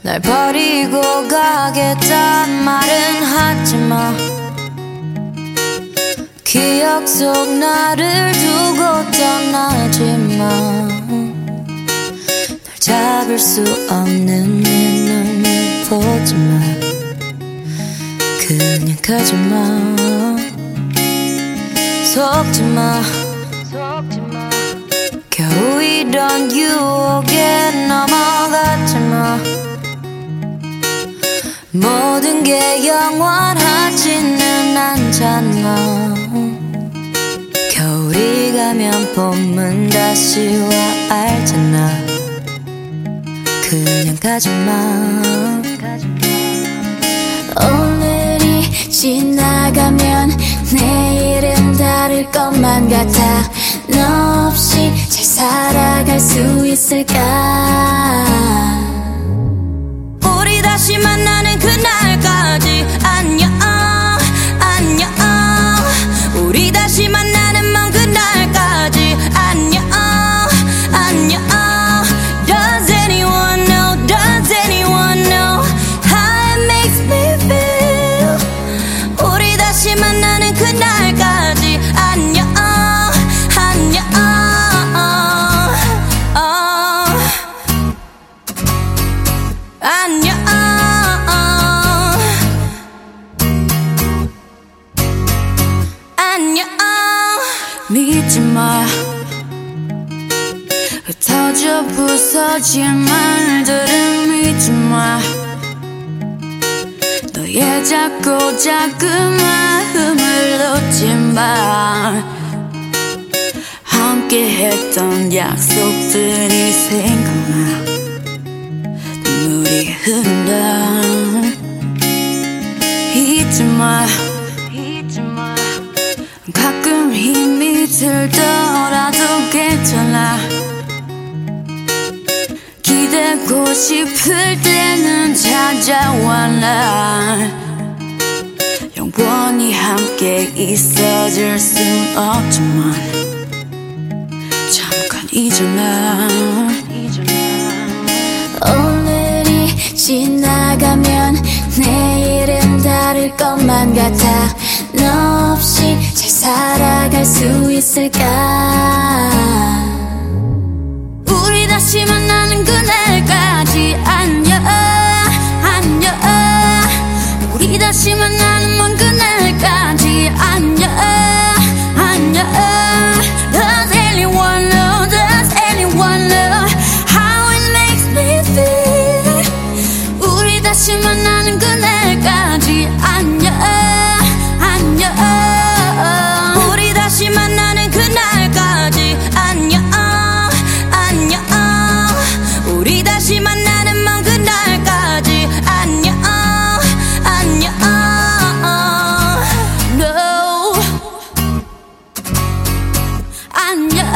날 버리고 가겠단 말은 하지마. 기억 속 나를 두고 떠나지마. 날 잡을 수 없는 내 눈을 보지마. 그냥 가지마. 속지마. 겨우 이런 유혹에 넘어갔지마. 모든 게 영원하지는 않잖아. 겨울이 가면 봄은 다시 와 알잖아. 그냥 가지마. 오늘이 지나가면 내일은 다를 것만 같아. 너 없이 잘 살아갈 수 있을까? 우리 다시 만나는 그날까지 안녕 안녕. 우리 다시 만나는 먼 그날까지 안녕 안녕. Does anyone know? Does anyone know how it makes me feel? 우리 다시 만나는 그날까지 안녕 안녕. 안녕. 안녕. 믿지마. 흩어져 부서진 말들은 믿지마. 너의 작고 작은 마음을 놓지마. 함께 했던 약속들이 생각나. 눈물이 흐른다. 잊지마. 가끔 힘이 들더라도 괜찮아. 기대고 싶을 때는 찾아와. 날 영원히 함께 있어줄 순 없지만 잠깐 잊어놔. 오늘이 지나가면 내일은 다를 것만 같아. 너 없이 잘 살아갈 수 있을까? 우리 다시 만나는 그날까지 안녕 안녕. 우리 다시 만나는 먼 그날까지 안녕 안녕. Does anyone know? Does anyone know how it makes me feel? 우리 다시 만나는 그날까지 안녕 안녕. 우리 다시 만나는 그날까지 안녕 안녕. 우리 다시 만나는 먼 그날까지 안녕 안녕. No 안녕.